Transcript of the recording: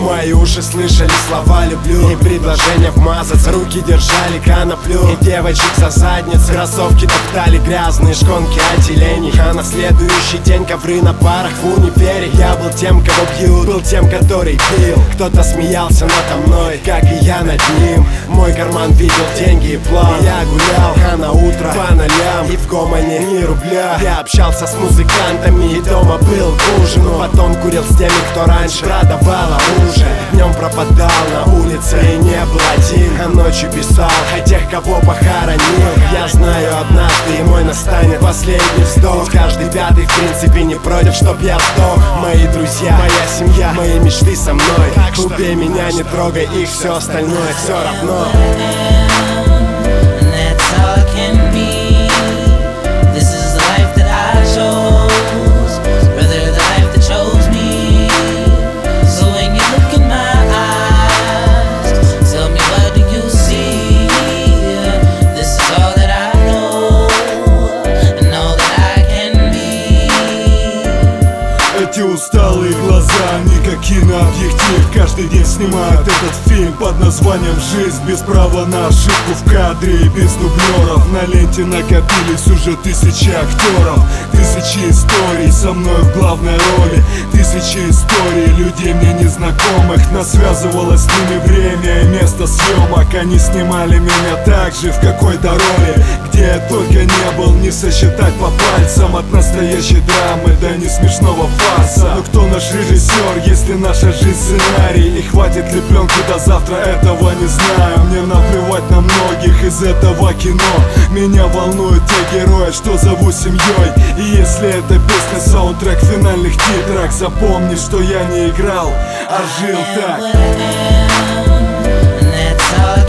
Мои уши слышали слова «люблю» и предложения вмазаться. Руки держали коноплю и девочек за задницы. Кроссовки топтали грязные шконки отделений. А на следующий день ковры на парах в универе. Я был тем, кого бьют, был тем, который пил. Кто-то смеялся надо мной, как и я над ним. Мой карман видел деньги и план. Я гулял, а на утро по нолям, и в гомоне ни рубля. Я общался с музыкантами и дома был к ужину. Потом курил с теми, кто раньше продавал оружие. Днем пропадал на улице и не был один, а ночью писал о тех, кого похоронил. Я знаю, однажды и мой настанет последний вздох. Каждый пятый в принципе не против, чтоб я сдох. Мои друзья, моя семья, мои мечты со мной. Убей меня, не трогай их, все остальное все равно. Эти усталые глаза, они как кинообъектив. Каждый день снимают этот фильм под названием «Жизнь». Без права на ошибку в кадре и без дублеров. На ленте накопились уже тысячи актеров. Тысячи историй со мной в главной роли. Тысячи историй людей мне незнакомых. Нас связывало с ними время и место съемок. Они снимали меня так же в какой-то роли, где я только не был, не сосчитать по пальцам. От настоящей драмы до не смешного фарса. Но кто наш режиссер, если наша жизнь сценарий? И хватит ли пленки до завтра, этого не знаю. Мне наплевать на многих из этого кино. Меня волнуют те герои, что зову семьей. И если эта песня саундтрек финальных титрах, запомни, что я не играл, а жил так.